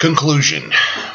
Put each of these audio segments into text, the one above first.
Conclusion.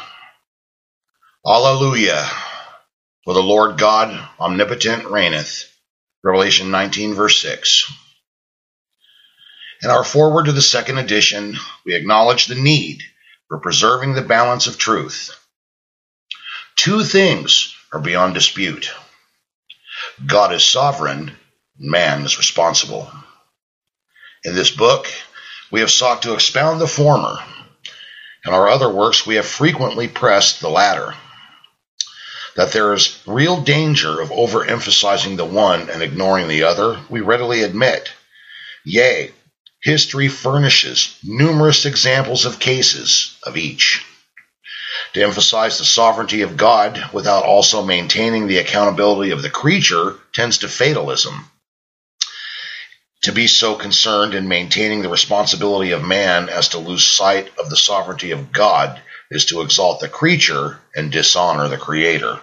Alleluia. For the Lord God omnipotent reigneth. Revelation 19, verse 6. In our foreword to the second edition, we acknowledge the need for preserving the balance of truth. Two things are beyond dispute. God is sovereign, man is responsible. In this book, we have sought to expound the former. In our other works, we have frequently pressed the latter. That there is real danger of overemphasizing the one and ignoring the other, we readily admit. Yea, history furnishes numerous examples of cases of each. To emphasize the sovereignty of God without also maintaining the accountability of the creature tends to fatalism. To be so concerned in maintaining the responsibility of man as to lose sight of the sovereignty of God is to exalt the creature and dishonor the Creator.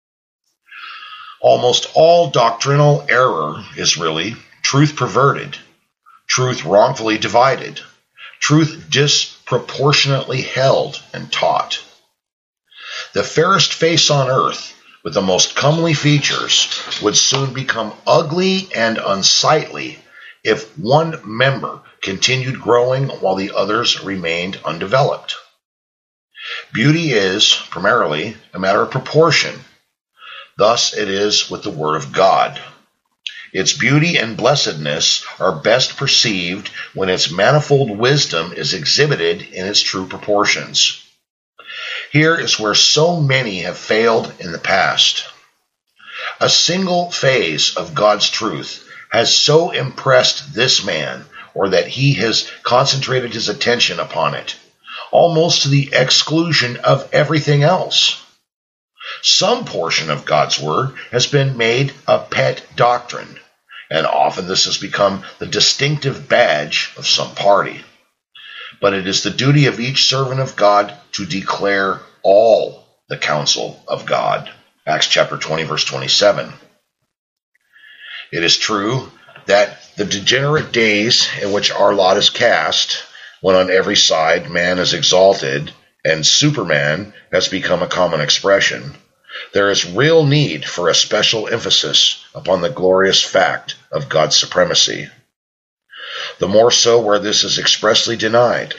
Almost all doctrinal error is really truth perverted, truth wrongfully divided, truth disproportionately held and taught. The fairest face on earth, with the most comely features, would soon become ugly and unsightly if one member continued growing while the others remained undeveloped. Beauty is, primarily, a matter of proportion. Thus it is with the Word of God. Its beauty and blessedness are best perceived when its manifold wisdom is exhibited in its true proportions. Here is where so many have failed in the past. A single phase of God's truth has so impressed this man, or that he has concentrated his attention upon it, almost to the exclusion of everything else. Some portion of God's Word has been made a pet doctrine, and often this has become the distinctive badge of some party. But it is the duty of each servant of God to declare all the counsel of God. Acts chapter 20, verse 27. It is true that the degenerate days in which our lot is cast, when on every side man is exalted and Superman has become a common expression, there is real need for a special emphasis upon the glorious fact of God's supremacy. The more so where this is expressly denied.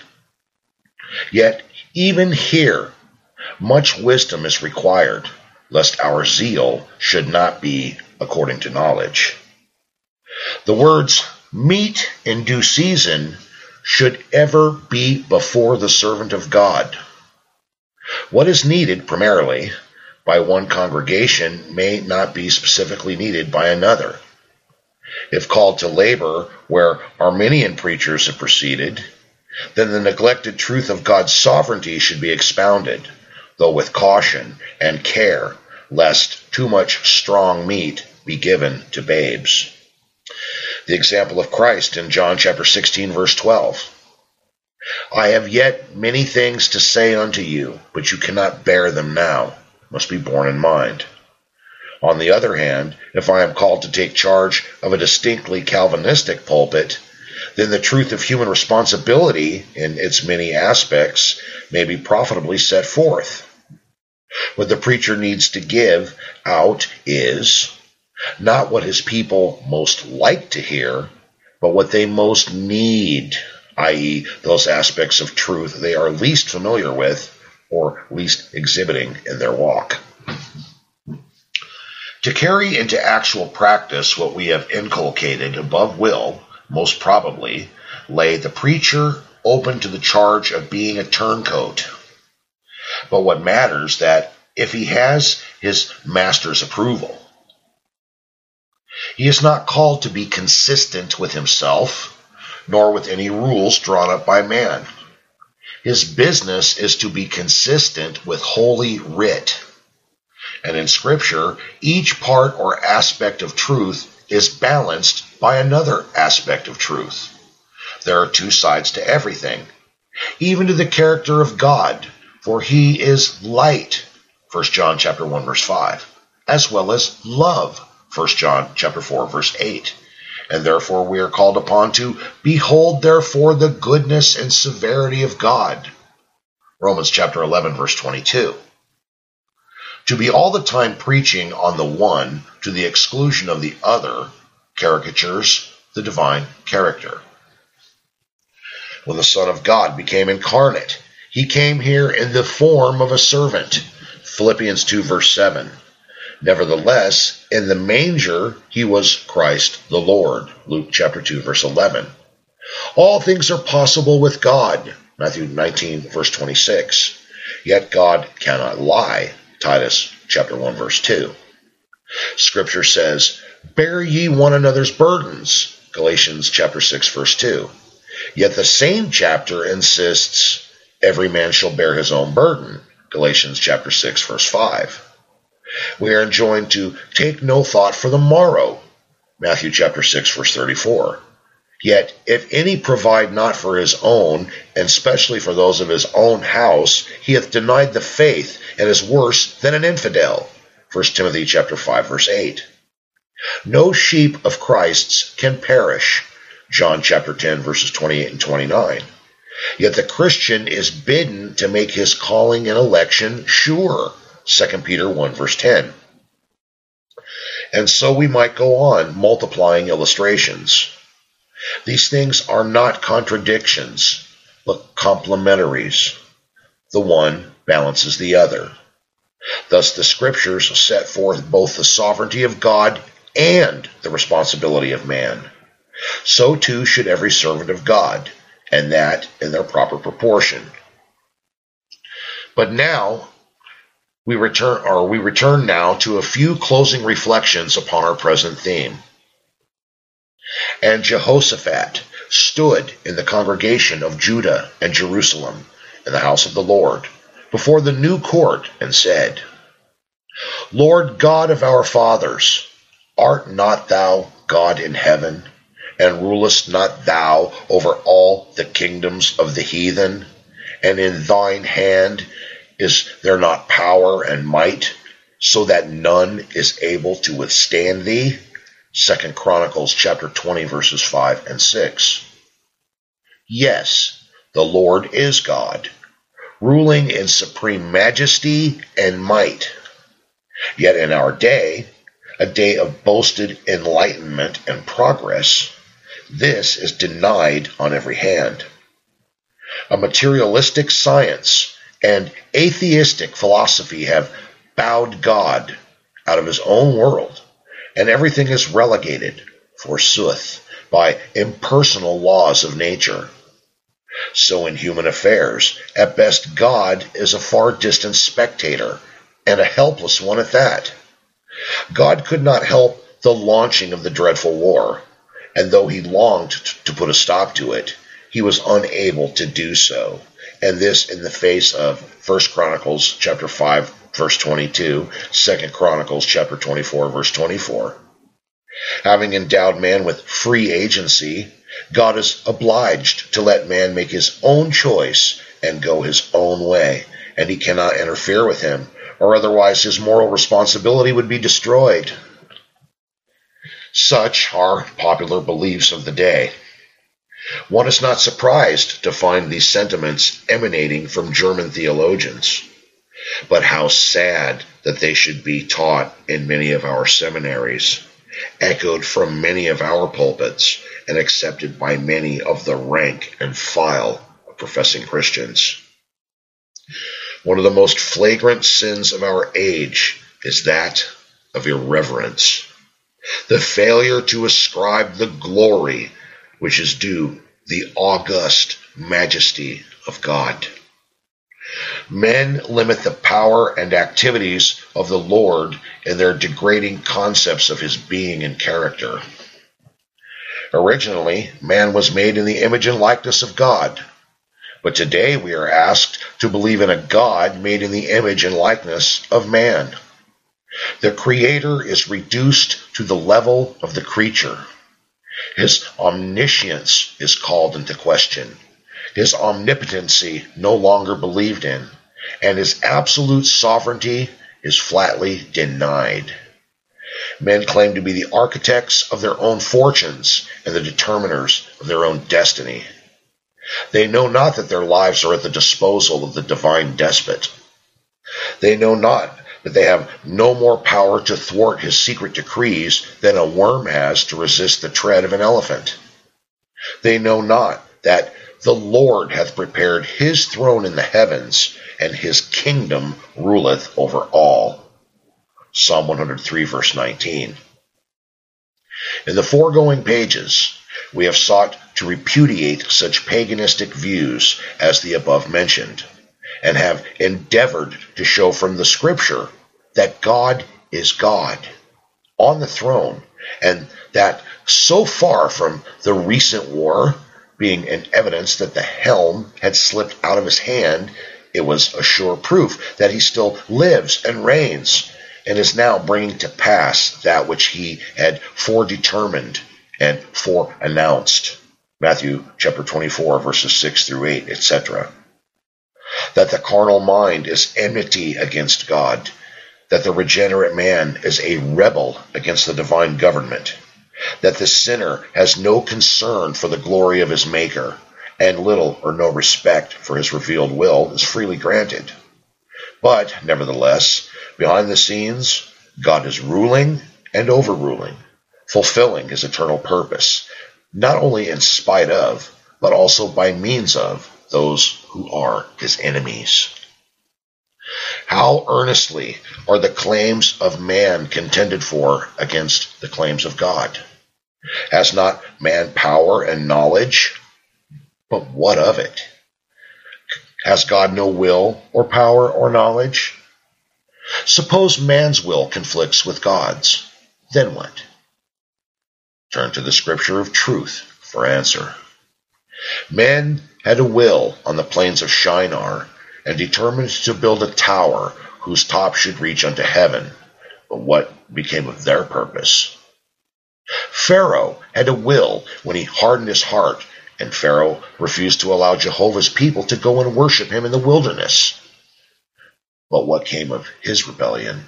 Yet, even here, much wisdom is required, lest our zeal should not be according to knowledge. The words, meet in due season, should ever be before the servant of God. What is needed primarily by one congregation may not be specifically needed by another. If called to labor where Arminian preachers have proceeded, then the neglected truth of God's sovereignty should be expounded, though with caution and care, lest too much strong meat be given to babes. The example of Christ in John chapter 16, verse 12. I have yet many things to say unto you, but you cannot bear them now. Must be borne in mind. On the other hand, if I am called to take charge of a distinctly Calvinistic pulpit, then the truth of human responsibility in its many aspects may be profitably set forth. What the preacher needs to give out is not what his people most like to hear, but what they most need, i.e., those aspects of truth they are least familiar with or least exhibiting in their walk. To carry into actual practice what we have inculcated above will, most probably, lay the preacher open to the charge of being a turncoat. But what matters that if he has his master's approval, he is not called to be consistent with himself, nor with any rules drawn up by man. His business is to be consistent with Holy Writ. And in Scripture, each part or aspect of truth is balanced by another aspect of truth. There are two sides to everything, even to the character of God, for he is light, 1 John chapter 1, verse 5, as well as love, 1 John chapter 4, verse 8. And therefore we are called upon to behold therefore the goodness and severity of God. Romans chapter 11, verse 22. To be all the time preaching on the one to the exclusion of the other caricatures the divine character. When the Son of God became incarnate, he came here in the form of a servant. Philippians 2, verse 7. Nevertheless, in the manger he was Christ the Lord. Luke chapter 2, verse 11. All things are possible with God. Matthew 19, verse 26. Yet God cannot lie. Titus chapter 1, verse 2. Scripture says, bear ye one another's burdens. Galatians chapter 6, verse 2. Yet the same chapter insists, every man shall bear his own burden. Galatians chapter 6, verse 5. We are enjoined to take no thought for the morrow. Matthew chapter 6, verse 34. Yet if any provide not for his own, and especially for those of his own house, he hath denied the faith, and is worse than an infidel. 1 Timothy chapter 5, verse 8. No sheep of Christ's can perish. John chapter 10, verses 28 and 29. Yet the Christian is bidden to make his calling and election sure. 2 Peter 1, verse 10. And so we might go on multiplying illustrations. These things are not contradictions, but complementaries. The one balances the other. Thus the Scriptures set forth both the sovereignty of God and the responsibility of man. So too should every servant of God, and that in their proper proportion. But now we return now to a few closing reflections upon our present theme. And Jehoshaphat stood in the congregation of Judah and Jerusalem in the house of the Lord before the new court and said, Lord God of our fathers, art not thou God in heaven, and rulest not thou over all the kingdoms of the heathen? And in thine hand is there not power and might, so that none is able to withstand thee? 2 Chronicles chapter 20, verses 5 and 6. Yes, the Lord is God, ruling in supreme majesty and might. Yet in our day, a day of boasted enlightenment and progress, this is denied on every hand. A materialistic science and atheistic philosophy have bowed God out of his own world, and everything is relegated, forsooth, by impersonal laws of nature. So in human affairs, at best God is a far distant spectator, and a helpless one at that. God could not help the launching of the dreadful war, and though he longed to put a stop to it, he was unable to do so, and this in the face of 1 Chronicles chapter 5, verse 22, 2 Chronicles chapter 24, verse 24. Having endowed man with free agency, God is obliged to let man make his own choice and go his own way, and he cannot interfere with him, or otherwise his moral responsibility would be destroyed. Such are popular beliefs of the day. One is not surprised to find these sentiments emanating from German theologians, but how sad that they should be taught in many of our seminaries, echoed from many of our pulpits, and accepted by many of the rank and file of professing Christians. One of the most flagrant sins of our age is that of irreverence, the failure to ascribe the glory which is due the august majesty of God. Men limit the power and activities of the Lord in their degrading concepts of his being and character. Originally, man was made in the image and likeness of God, but today we are asked to believe in a God made in the image and likeness of man. The Creator is reduced to the level of the creature. His omniscience is called into question, his omnipotency no longer believed in, and his absolute sovereignty is flatly denied. Men claim to be the architects of their own fortunes and the determiners of their own destiny. They know not that their lives are at the disposal of the divine despot. They know not that they have no more power to thwart his secret decrees than a worm has to resist the tread of an elephant. They know not that the Lord hath prepared his throne in the heavens, and his kingdom ruleth over all. Psalm 103, verse 19. In the foregoing pages, we have sought to repudiate such paganistic views as the above mentioned, and have endeavored to show from the Scripture that God is God on the throne, and that so far from the recent war being an evidence that the helm had slipped out of his hand, it was a sure proof that he still lives and reigns, and is now bringing to pass that which he had foredetermined and foreannounced. Matthew chapter 24, verses 6 through 8, etc. That the carnal mind is enmity against God, that the regenerate man is a rebel against the divine government, that the sinner has no concern for the glory of his Maker, and little or no respect for his revealed will is freely granted. But, nevertheless, behind the scenes, God is ruling and overruling, fulfilling his eternal purpose, not only in spite of, but also by means of those who are his enemies. How earnestly are the claims of man contended for against the claims of God? Has not man power and knowledge? But what of it? Has God no will or power or knowledge? Suppose man's will conflicts with God's, then what? Turn to the Scripture of truth for answer. Men had a will on the plains of Shinar, and determined to build a tower whose top should reach unto heaven. But what became of their purpose? Pharaoh had a will when he hardened his heart, and Pharaoh refused to allow Jehovah's people to go and worship him in the wilderness. But what came of his rebellion?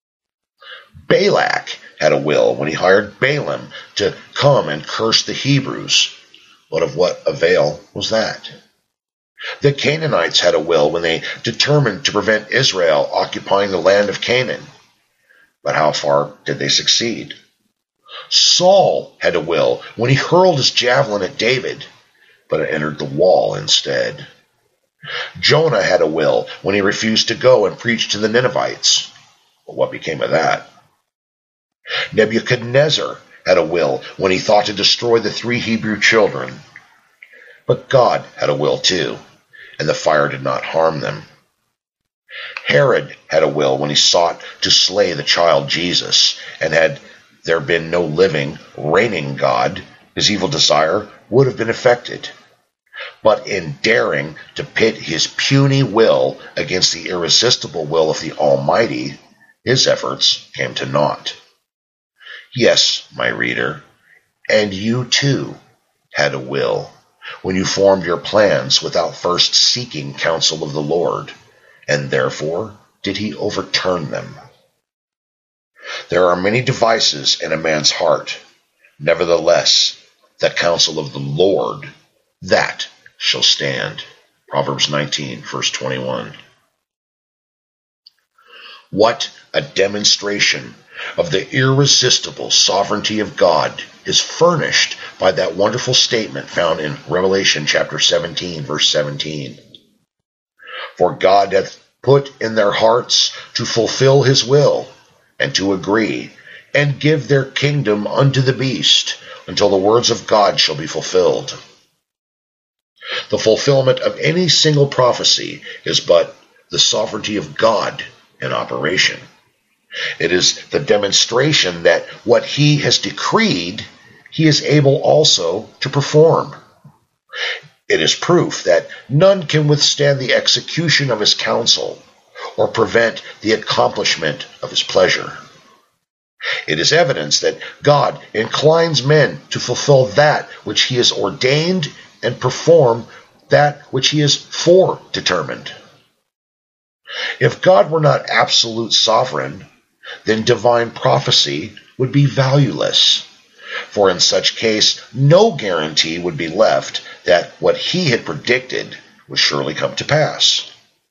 Balak had a will when he hired Balaam to come and curse the Hebrews. But of what avail was that? The Canaanites had a will when they determined to prevent Israel occupying the land of Canaan. But how far did they succeed? Saul had a will when he hurled his javelin at David, but it entered the wall instead. Jonah had a will when he refused to go and preach to the Ninevites. But what became of that? Nebuchadnezzar had a will when he thought to destroy the 3 Hebrew children. But God had a will too, and the fire did not harm them. Herod had a will when he sought to slay the child Jesus, and had there been no living, reigning God, his evil desire would have been effected. But in daring to pit his puny will against the irresistible will of the Almighty, his efforts came to naught. Yes, my reader, and you too had a will when you formed your plans without first seeking counsel of the Lord, and therefore did he overturn them. There are many devices in a man's heart. Nevertheless, the counsel of the Lord, that shall stand. Proverbs 19, verse 21. What a demonstration of the irresistible sovereignty of God is furnished by that wonderful statement found in Revelation chapter 17, verse 17. For God hath put in their hearts to fulfill his will, and to agree, and give their kingdom unto the beast, until the words of God shall be fulfilled. The fulfillment of any single prophecy is but the sovereignty of God in operation. It is the demonstration that what he has decreed, he is able also to perform. It is proof that none can withstand the execution of his counsel, or prevent the accomplishment of his pleasure. It is evidence that God inclines men to fulfill that which he has ordained and perform that which he has foredetermined. If God were not absolute sovereign, then divine prophecy would be valueless. For in such case, no guarantee would be left that what he had predicted would surely come to pass.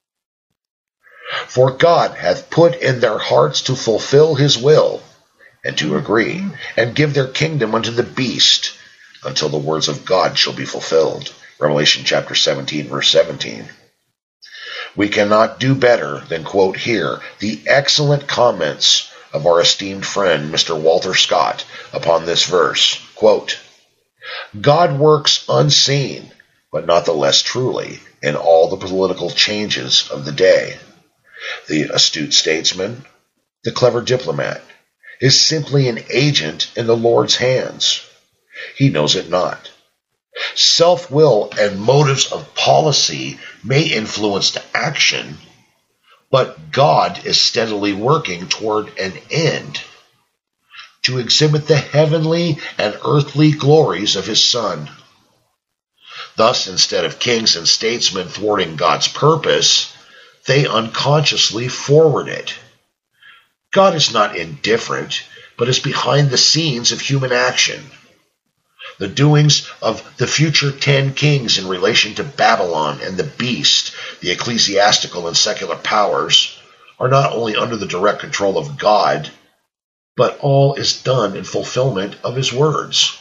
For God hath put in their hearts to fulfill his will, and to agree, and give their kingdom unto the beast, until the words of God shall be fulfilled. Revelation chapter 17, verse 17. We cannot do better than quote here the excellent comments of our esteemed friend, Mr. Walter Scott, upon this verse. Quote, God works unseen, but not the less truly, in all the political changes of the day. The astute statesman, the clever diplomat, is simply an agent in the Lord's hands. He knows it not. Self-will and motives of policy may influence the action, but God is steadily working toward an end, to exhibit the heavenly and earthly glories of his Son. Thus, instead of kings and statesmen thwarting God's purpose, they unconsciously forward it. God is not indifferent, but is behind the scenes of human action. The doings of the future 10 kings in relation to Babylon and the beast, the ecclesiastical and secular powers, are not only under the direct control of God, but all is done in fulfillment of his words.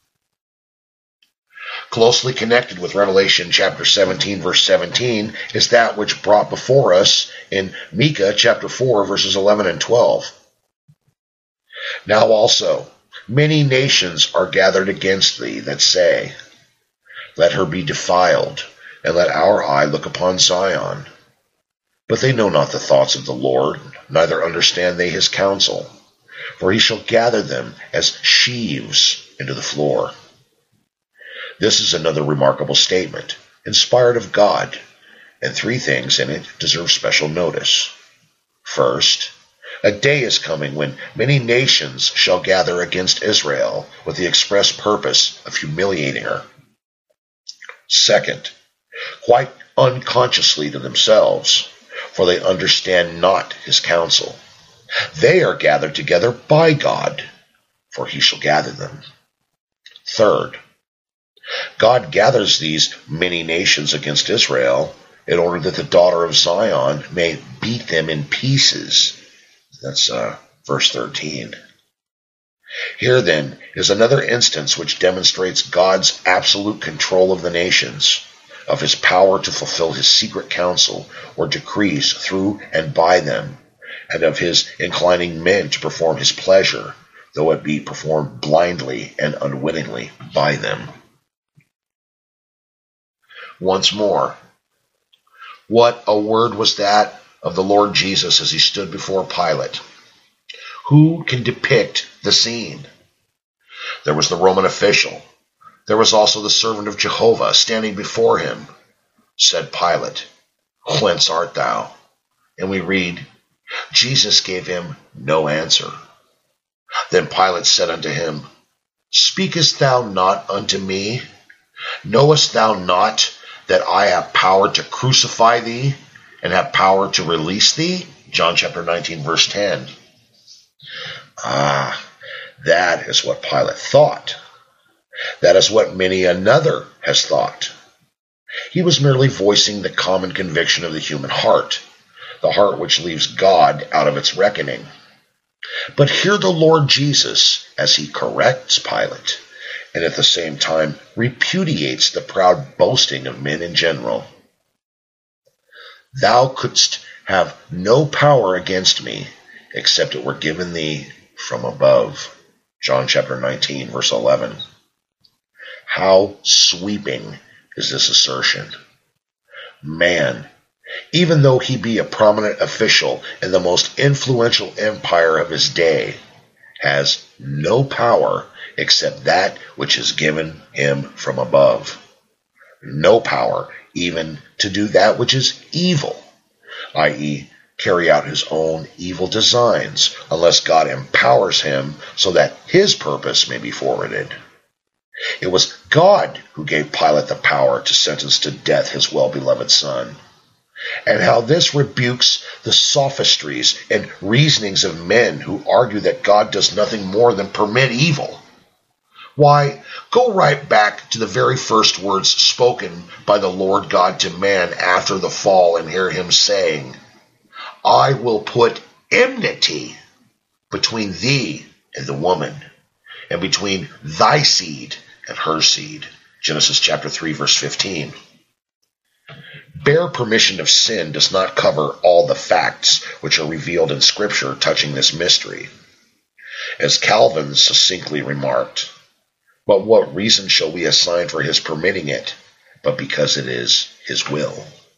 Closely connected with Revelation chapter 17, verse 17, is that which brought before us in Micah chapter 4, verses 11 and 12. Now also, many nations are gathered against thee that say, let her be defiled, and let our eye look upon Zion. But they know not the thoughts of the Lord, neither understand they his counsel. For he shall gather them as sheaves into the floor. This is another remarkable statement, inspired of God, and 3 things in it deserve special notice. First, a day is coming when many nations shall gather against Israel with the express purpose of humiliating her. Second, quite unconsciously to themselves, for they understand not his counsel. They are gathered together by God, for he shall gather them. Third, God gathers these many nations against Israel in order that the daughter of Zion may beat them in pieces. That's verse 13. Here then is another instance which demonstrates God's absolute control of the nations, of his power to fulfill his secret counsel or decrees through and by them, and of his inclining men to perform his pleasure, though it be performed blindly and unwittingly by them. Once more, what a word was that of the Lord Jesus as he stood before Pilate. Who can depict the scene? There was the Roman official. There was also the servant of Jehovah standing before him. Said Pilate, whence art thou? And we read, Jesus gave him no answer. Then Pilate said unto him, Speakest thou not unto me? Knowest thou not that I have power to crucify thee and have power to release thee? John chapter 19, verse 10. That is what Pilate thought. That is what many another has thought. He was merely voicing the common conviction of the human heart, the heart which leaves God out of its reckoning. But hear the Lord Jesus as he corrects Pilate, and at the same time repudiates the proud boasting of men in general. Thou couldst have no power against me, except it were given thee from above. John chapter 19, verse 11. How sweeping is this assertion? Man, even though he be a prominent official in the most influential empire of his day, has no power except that which is given him from above. No power even to do that which is evil, i.e., carry out his own evil designs, unless God empowers him so that his purpose may be forwarded. It was God who gave Pilate the power to sentence to death his well-beloved son. And how this rebukes the sophistries and reasonings of men who argue that God does nothing more than permit evil. Why, go right back to the very first words spoken by the Lord God to man after the fall and hear him saying, I will put enmity between thee and the woman, and between thy seed and her seed. Genesis chapter 3, verse 15. Bare permission of sin does not cover all the facts which are revealed in Scripture touching this mystery. As Calvin succinctly remarked, but what reason shall we assign for his permitting it, but because it is his will?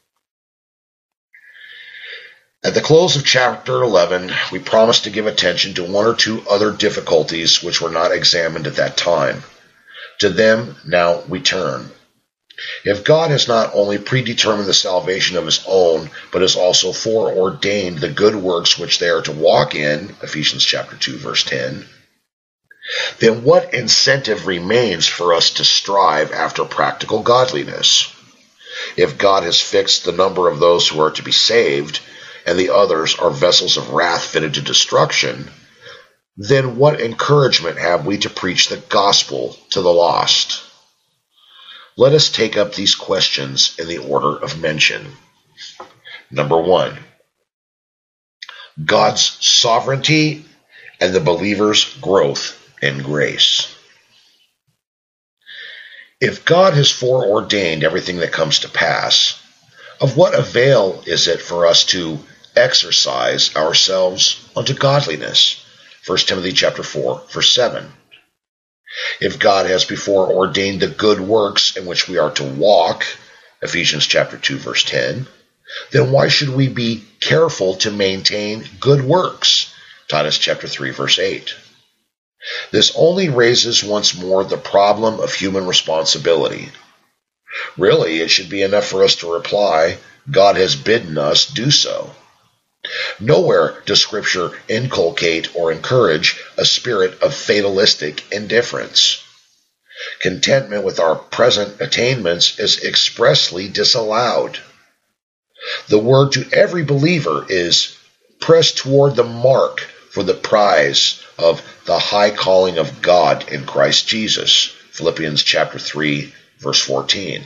At the close of chapter 11, we promised to give attention to one or two other difficulties which were not examined at that time. To them now we turn. If God has not only predetermined the salvation of his own, but has also foreordained the good works which they are to walk in, Ephesians chapter 2, verse 10, then what incentive remains for us to strive after practical godliness? If God has fixed the number of those who are to be saved, and the others are vessels of wrath fitted to destruction, then what encouragement have we to preach the gospel to the lost? Let us take up these questions in the order of mention. Number 1, God's sovereignty and the believer's growth in grace. If God has foreordained everything that comes to pass, of what avail is it for us to exercise ourselves unto godliness? 1 Timothy chapter 4, verse 7. If God has before ordained the good works in which we are to walk, Ephesians chapter 2, verse 10, then why should we be careful to maintain good works? Titus chapter 3, verse 8. This only raises once more the problem of human responsibility. Really, it should be enough for us to reply, God has bidden us do so. Nowhere does Scripture inculcate or encourage a spirit of fatalistic indifference. Contentment with our present attainments is expressly disallowed. The word to every believer is, press toward the mark for the prize of the high calling of God in Christ Jesus. Philippians chapter 3, verse 14.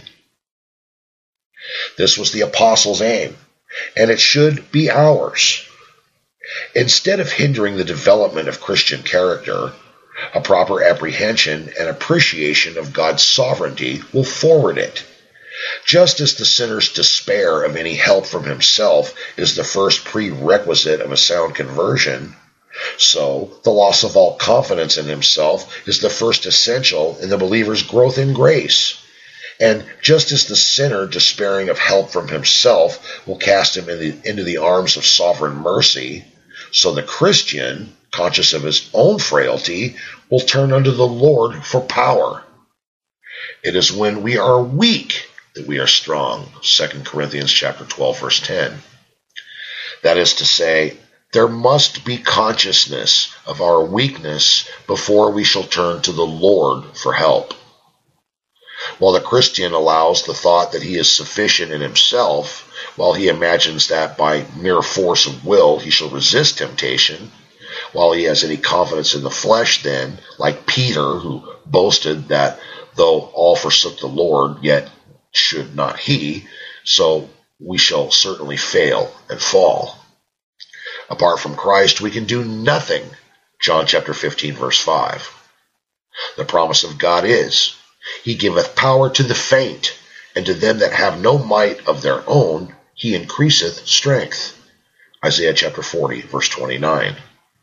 This was the apostles' aim, and it should be ours. Instead of hindering the development of Christian character, a proper apprehension and appreciation of God's sovereignty will forward it. Just as the sinner's despair of any help from himself is the first prerequisite of a sound conversion, so the loss of all confidence in himself is the first essential in the believer's growth in grace. And just as the sinner despairing of help from himself will cast him into the arms of sovereign mercy, so the Christian, conscious of his own frailty, will turn unto the Lord for power. It is when we are weak that we are strong. 2 Corinthians chapter 12, verse 10. That is to say, there must be consciousness of our weakness before we shall turn to the Lord for help. While the Christian allows the thought that he is sufficient in himself, while he imagines that by mere force of will he shall resist temptation, while he has any confidence in the flesh, then, like Peter, who boasted that though all forsook the Lord, yet should not he, so we shall certainly fail and fall. Apart from Christ, we can do nothing. John chapter 15, verse 5. The promise of God is, He giveth power to the faint, and to them that have no might of their own, He increaseth strength. Isaiah chapter 40, verse 29.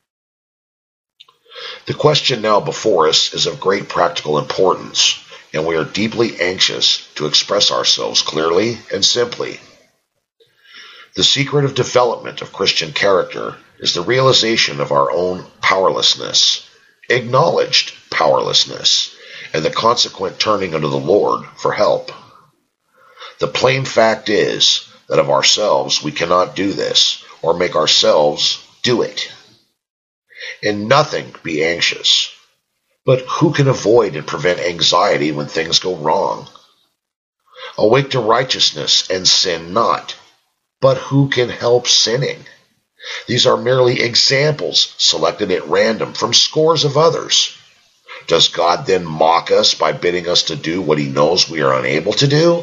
The question now before us is of great practical importance, and we are deeply anxious to express ourselves clearly and simply. The secret of development of Christian character is the realization of our own powerlessness, acknowledged powerlessness, and the consequent turning unto the Lord for help. The plain fact is that of ourselves we cannot do this, or make ourselves do it. In nothing be anxious. But who can avoid and prevent anxiety when things go wrong? Awake to righteousness and sin not. But who can help sinning? These are merely examples selected at random from scores of others. Does God then mock us by bidding us to do what he knows we are unable to do?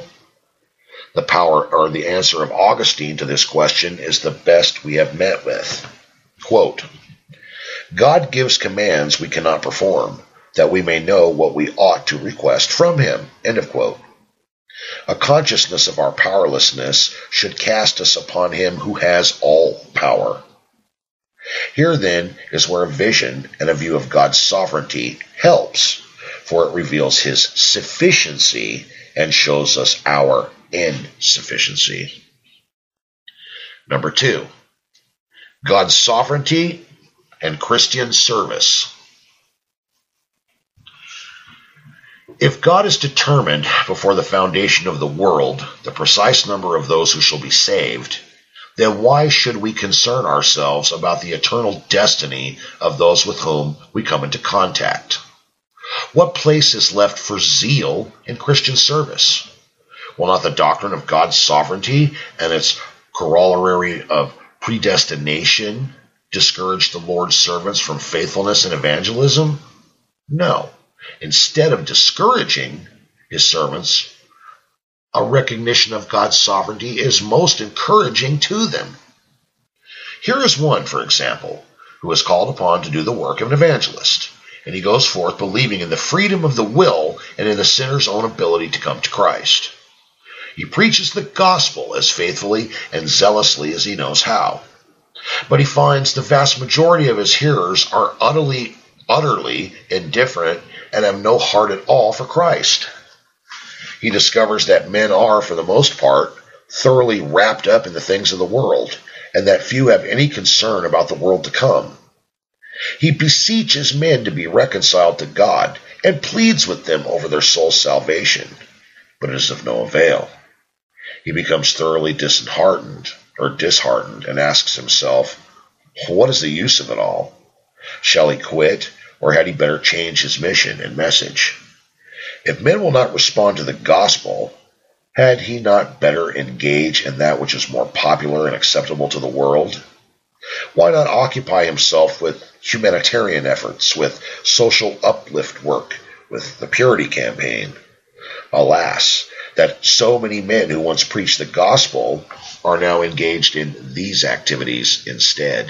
The answer of Augustine to this question is the best we have met with. Quote, God gives commands we cannot perform, that we may know what we ought to request from him. End of quote. A consciousness of our powerlessness should cast us upon him who has all power. Here then is where a vision and a view of God's sovereignty helps, for it reveals his sufficiency and shows us our insufficiency. Number 2, God's sovereignty and Christian service. If God has determined before the foundation of the world the precise number of those who shall be saved, then why should we concern ourselves about the eternal destiny of those with whom we come into contact? What place is left for zeal in Christian service? Will not the doctrine of God's sovereignty and its corollary of predestination discourage the Lord's servants from faithfulness and evangelism? No. Instead of discouraging his servants, a recognition of God's sovereignty is most encouraging to them. Here is one, for example, who is called upon to do the work of an evangelist, and he goes forth believing in the freedom of the will and in the sinner's own ability to come to Christ. He preaches the gospel as faithfully and zealously as he knows how. But he finds the vast majority of his hearers are utterly indifferent and have no heart at all for Christ. He discovers that men are, for the most part, thoroughly wrapped up in the things of the world, and that few have any concern about the world to come. He beseeches men to be reconciled to God and pleads with them over their soul's salvation, but it is of no avail. He becomes thoroughly disheartened and asks himself, what is the use of it all? Shall he quit, or had he better change his mission and message? If men will not respond to the gospel, had he not better engage in that which is more popular and acceptable to the world? Why not occupy himself with humanitarian efforts, with social uplift work, with the purity campaign? Alas, that so many men who once preached the gospel are now engaged in these activities instead.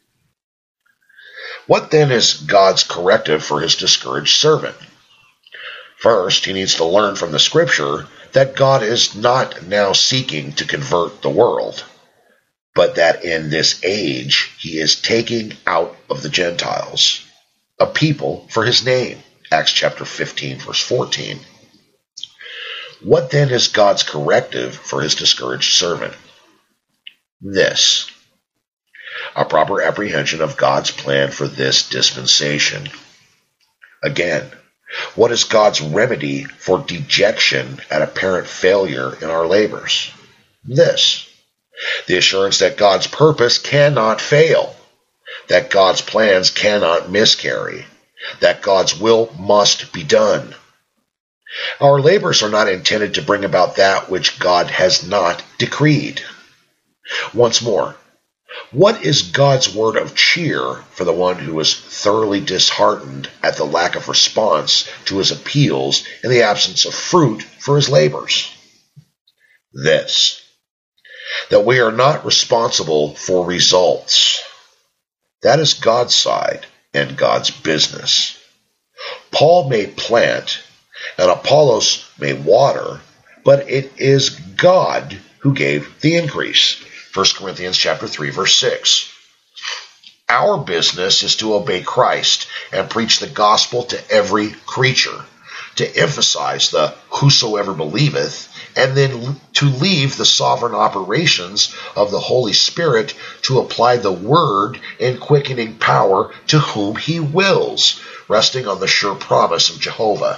What then is God's corrective for his discouraged servant? First, he needs to learn from the scripture that God is not now seeking to convert the world, but that in this age he is taking out of the Gentiles a people for his name. Acts chapter 15, verse 14. What then is God's corrective for his discouraged servant? This: a proper apprehension of God's plan for this dispensation. Again, what is God's remedy for dejection at apparent failure in our labors? This: the assurance that God's purpose cannot fail, that God's plans cannot miscarry, that God's will must be done. Our labors are not intended to bring about that which God has not decreed. Once more, what is God's word of cheer for the one who is thoroughly disheartened at the lack of response to his appeals and the absence of fruit for his labors? This: that we are not responsible for results. That is God's side and God's business. Paul may plant and Apollos may water, but it is God who gave the increase. 1 Corinthians chapter 3, verse 6. Our business is to obey Christ and preach the gospel to every creature, to emphasize the whosoever believeth, and then to leave the sovereign operations of the Holy Spirit to apply the word in quickening power to whom he wills, resting on the sure promise of Jehovah.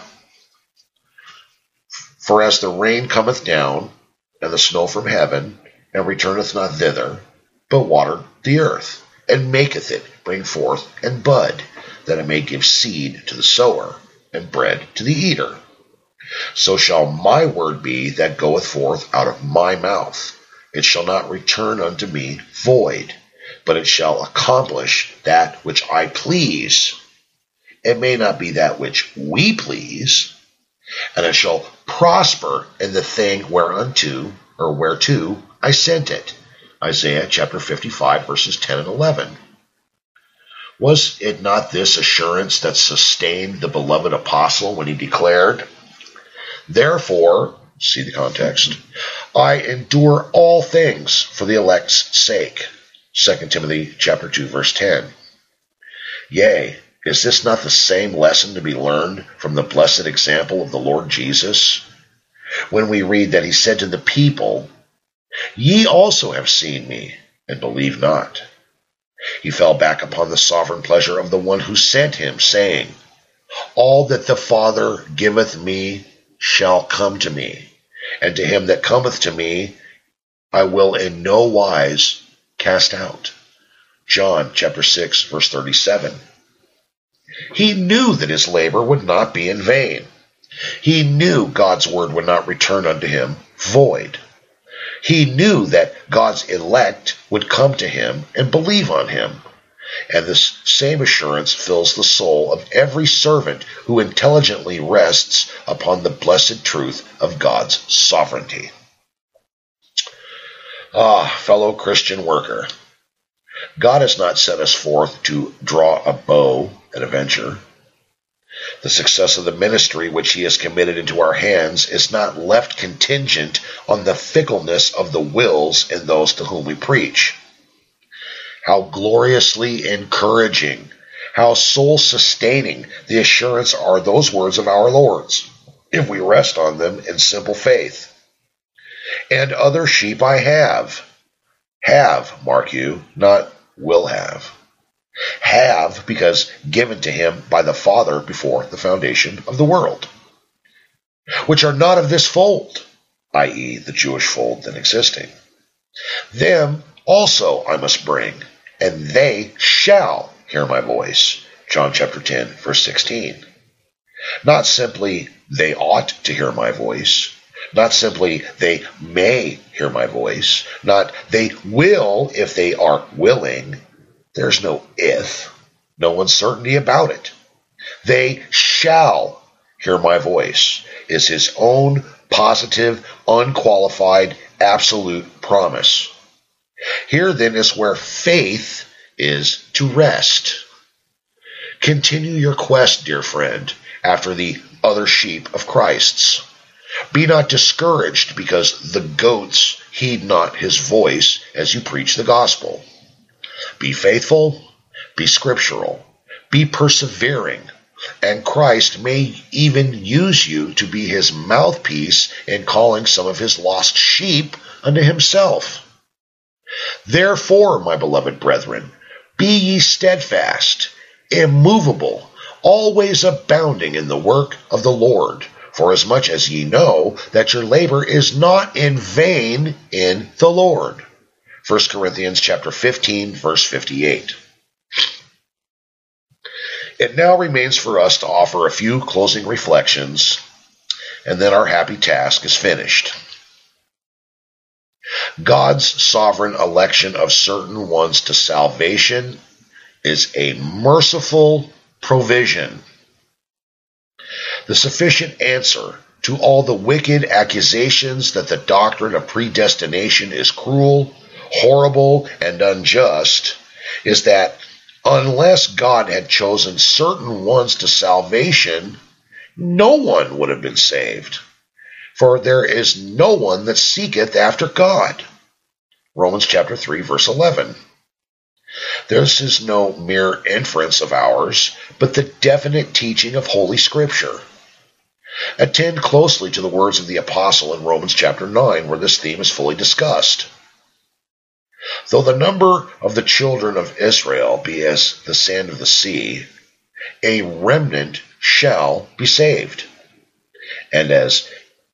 For as the rain cometh down, and the snow from heaven, and returneth not thither, but watereth the earth, and maketh it bring forth and bud, that it may give seed to the sower, and bread to the eater, so shall my word be that goeth forth out of my mouth. It shall not return unto me void, but it shall accomplish that which I please, it may not be that which we please, and it shall prosper in the thing whereunto, or whereto I sent it. Isaiah chapter 55, verses 10 and 11. Was it not this assurance that sustained the beloved apostle when he declared, "Therefore," see the context, "I endure all things for the elect's sake." 2 Timothy chapter 2, verse 10. Yea, is this not the same lesson to be learned from the blessed example of the Lord Jesus? When we read that he said to the people, "Ye also have seen me, and believe not." He fell back upon the sovereign pleasure of the one who sent him, saying, "All that the Father giveth me shall come to me, and to him that cometh to me I will in no wise cast out." John chapter 6, verse 37. He knew that his labor would not be in vain. He knew God's word would not return unto him void. He knew that God's elect would come to him and believe on him. And this same assurance fills the soul of every servant who intelligently rests upon the blessed truth of God's sovereignty. Fellow Christian worker, God has not set us forth to draw a bow at a venture. The success of the ministry which he has committed into our hands is not left contingent on the fickleness of the wills in those to whom we preach. How gloriously encouraging, how soul-sustaining the assurance are those words of our Lord's, if we rest on them in simple faith. "And other sheep I have." Have, mark you, not will have. Have, because given to him by the Father before the foundation of the world. "Which are not of this fold," i.e. the Jewish fold then existing. "Them also I must bring, and they shall hear my voice." John chapter 10, verse 16. Not simply, they ought to hear my voice. Not simply, they may hear my voice. Not, they will if they are willing. There's no if, no uncertainty about it. They shall hear my voice is his own positive, unqualified, absolute promise. Here then is where faith is to rest. Continue your quest, dear friend, after the other sheep of Christ's. Be not discouraged because the goats heed not his voice as you preach the gospel. Be faithful, be scriptural, be persevering, and Christ may even use you to be his mouthpiece in calling some of his lost sheep unto himself. Therefore, my beloved brethren, be ye steadfast, immovable, always abounding in the work of the Lord, forasmuch as ye know that your labor is not in vain in the Lord. 1 Corinthians chapter 15, verse 58. It now remains for us to offer a few closing reflections, and then our happy task is finished. God's sovereign election of certain ones to salvation is a merciful provision. The sufficient answer to all the wicked accusations that the doctrine of predestination is cruel, horrible, and unjust is that unless God had chosen certain ones to salvation, no one would have been saved. For there is no one that seeketh after God. Romans chapter 3, verse 11. This is no mere inference of ours, but the definite teaching of Holy Scripture. Attend closely to the words of the Apostle in Romans chapter 9, where this theme is fully discussed. Though the number of the children of Israel be as the sand of the sea, a remnant shall be saved. And as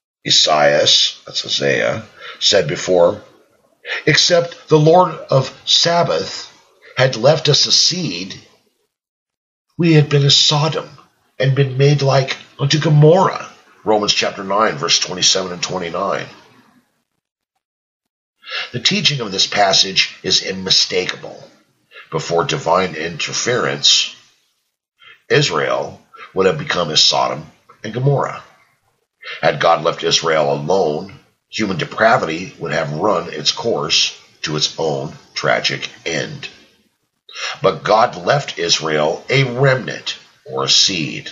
Isaiah said before, except the Lord of Sabaoth had left us a seed, we had been as Sodom and been made like unto Gomorrah. Romans chapter 9, verse 27 and 29. The teaching of this passage is unmistakable. Before divine interference, Israel would have become as Sodom and Gomorrah. Had God left Israel alone, human depravity would have run its course to its own tragic end. But God left Israel a remnant, or a seed.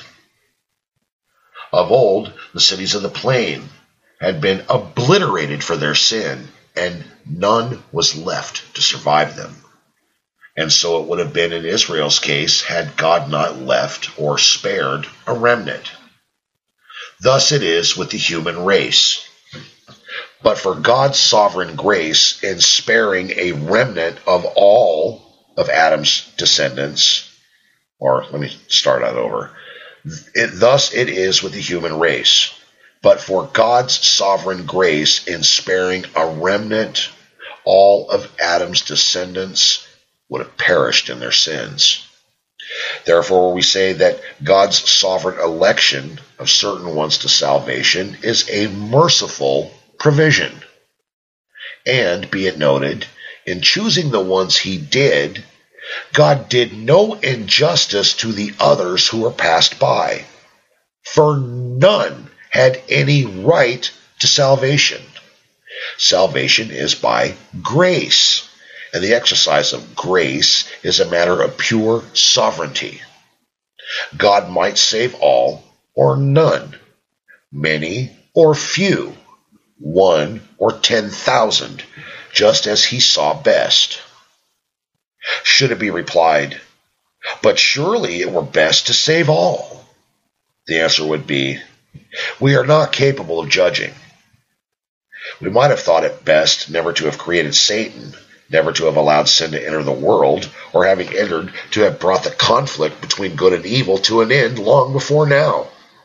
Of old, the cities of the plain had been obliterated for their sin, and none was left to survive them. And so it would have been in Israel's case had God not left or spared a remnant. Thus it is with the human race. But for God's sovereign grace in sparing a remnant of all of Adam's descendants, or let me start that over. Thus it is with the human race. But for God's sovereign grace in sparing a remnant, all of Adam's descendants would have perished in their sins. Therefore, we say that God's sovereign election of certain ones to salvation is a merciful provision. And, be it noted, in choosing the ones he did, God did no injustice to the others who were passed by, for none had any right to salvation. Salvation is by grace, and the exercise of grace is a matter of pure sovereignty. God might save all or none, many or few, 1 or 10,000, just as he saw best. Should it be replied, but surely it were best to save all? The answer would be, we are not capable of judging. We might have thought it best never to have created Satan, never to have allowed sin to enter the world, or having entered to have brought the conflict between good and evil to an end long before now.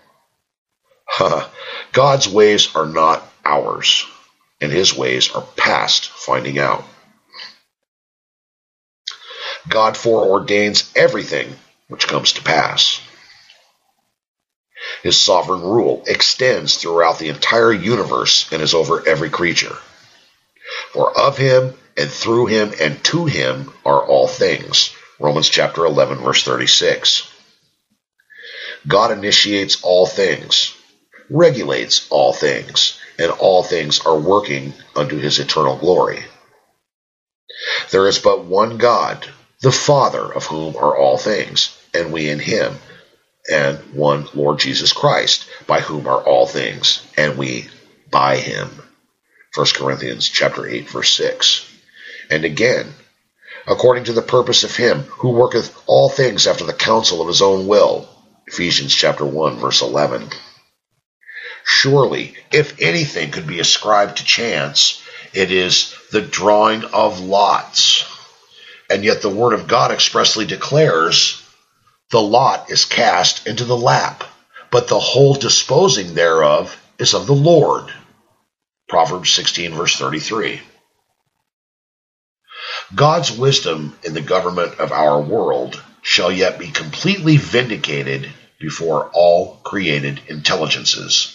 God's ways are not ours, and his ways are past finding out. God foreordains everything which comes to pass. His sovereign rule extends throughout the entire universe and is over every creature. For of him and through him and to him are all things. Romans chapter 11, verse 36. God initiates all things, regulates all things, and all things are working unto his eternal glory. There is but one God, the Father, of whom are all things, and we in him, and one Lord Jesus Christ, by whom are all things, and we by him. 1 Corinthians chapter 8, verse 6. And again, according to the purpose of him who worketh all things after the counsel of his own will. Ephesians chapter 1, verse 11. Surely, if anything could be ascribed to chance, it is the drawing of lots. And yet the word of God expressly declares, the lot is cast into the lap, but the whole disposing thereof is of the Lord. Proverbs 16, verse 33. God's wisdom in the government of our world shall yet be completely vindicated before all created intelligences.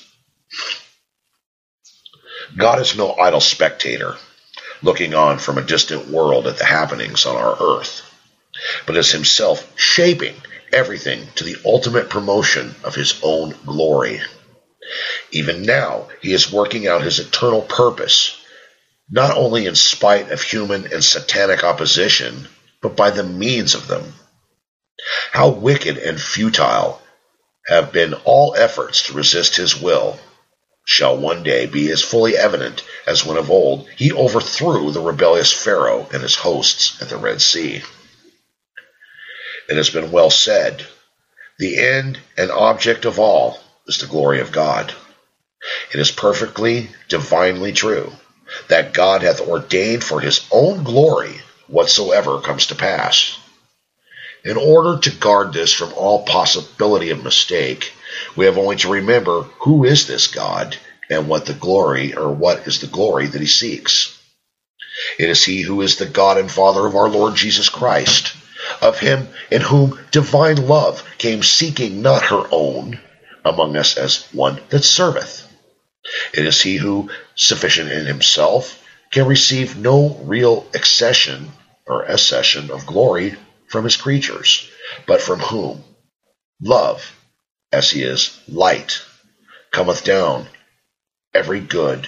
God is no idle spectator, looking on from a distant world at the happenings on our earth, but is himself shaping everything to the ultimate promotion of his own glory. Even now, he is working out his eternal purpose, not only in spite of human and satanic opposition, but by the means of them. How wicked and futile have been all efforts to resist his will shall one day be as fully evident as when of old he overthrew the rebellious Pharaoh and his hosts at the Red Sea. It has been well said, the end and object of all is the glory of God. It is perfectly, divinely true that God hath ordained for his own glory whatsoever comes to pass. In order to guard this from all possibility of mistake, we have only to remember who is this God and what is the glory that he seeks. It is he who is the God and Father of our Lord Jesus Christ, of him in whom divine love came seeking not her own among us as one that serveth. It is he who, sufficient in himself, can receive no real accession of glory from his creatures, but from whom, Love, as he is light, cometh down every good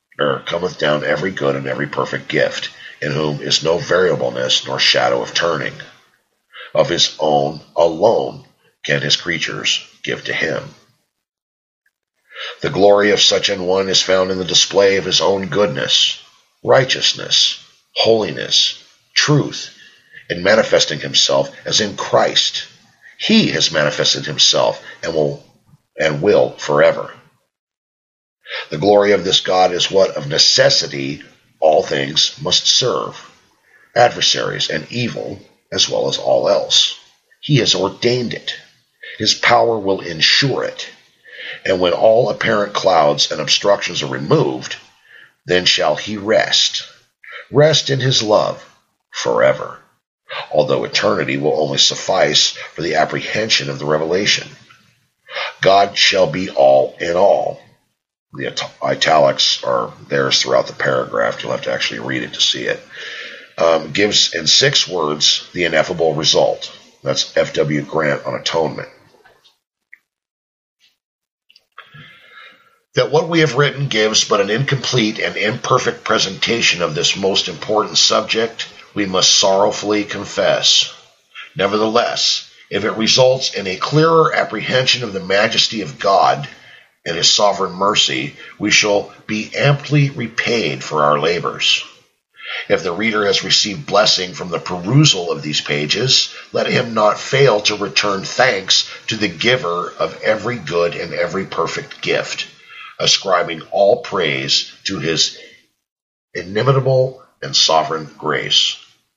and every perfect gift, in whom is no variableness nor shadow of turning. Of his own alone can his creatures give to him. The glory of such an one is found in the display of his own goodness, righteousness, holiness, truth, in manifesting himself as in Christ. He has manifested himself and will forever. The glory of this God is what of necessity all things must serve, adversaries and evil as well as all else. He has ordained it. His power will ensure it. And when all apparent clouds and obstructions are removed, then shall he rest in his love forever, although eternity will only suffice for the apprehension of the revelation. God shall be all in all. The italics are theirs throughout the paragraph. You'll have to actually read it to see it. Gives in 6 words the ineffable result. That's F.W. Grant on atonement. That what we have written gives but an incomplete and imperfect presentation of this most important subject, we must sorrowfully confess. Nevertheless, if it results in a clearer apprehension of the majesty of God and his sovereign mercy, we shall be amply repaid for our labors. If the reader has received blessing from the perusal of these pages, let him not fail to return thanks to the giver of every good and every perfect gift, ascribing all praise to his inimitable and sovereign grace.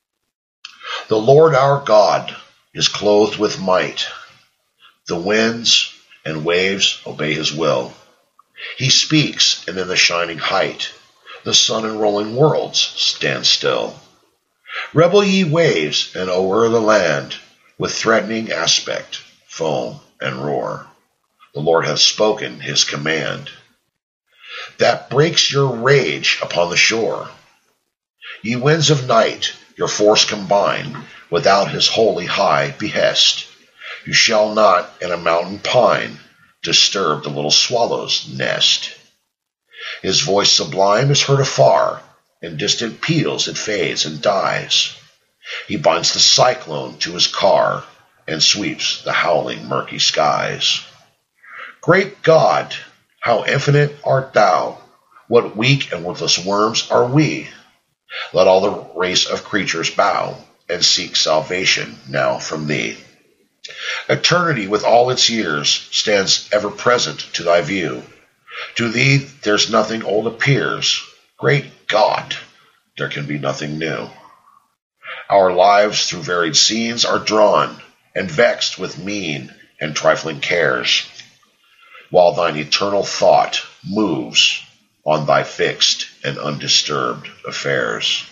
The Lord our God is clothed with might. The winds and waves obey his will. He speaks, and in the shining height, the sun and rolling worlds stand still. Rebel ye waves, and o'er the land, with threatening aspect, foam and roar. The Lord hath spoken his command, that breaks your rage upon the shore. Ye winds of night, your force combine, without his holy high behest. You shall not in a mountain pine disturb the little swallow's nest. His voice sublime is heard afar, in distant peals it fades and dies. He binds the cyclone to his car, and sweeps the howling murky skies. Great God, how infinite art thou! What weak and worthless worms are we! Let all the race of creatures bow, and seek salvation now from thee. Eternity with all its years stands ever present to thy view. To thee there's nothing old appears. Great God, there can be nothing new. Our lives through varied scenes are drawn, and vexed with mean and trifling cares, while thine eternal thought moves on thy fixed and undisturbed affairs.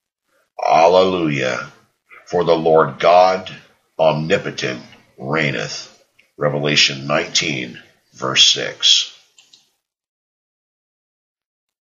Alleluia, for the Lord God omnipotent reigneth. Revelation 19, verse 6.